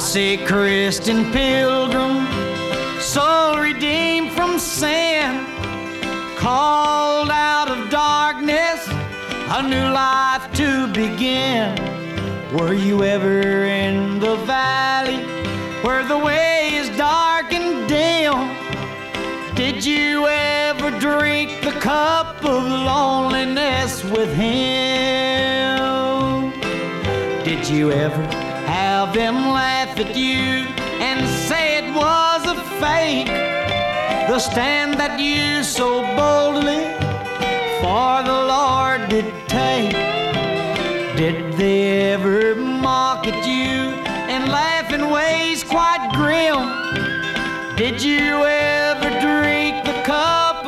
say, Christian pilgrim, soul redeemed from sin, called out of darkness, a new life to begin. Were you ever in the valley where the way is dark and dim? Did you ever drink the cup of loneliness with him? Did you ever have him laugh at you and say it was a fake? The stand that you so boldly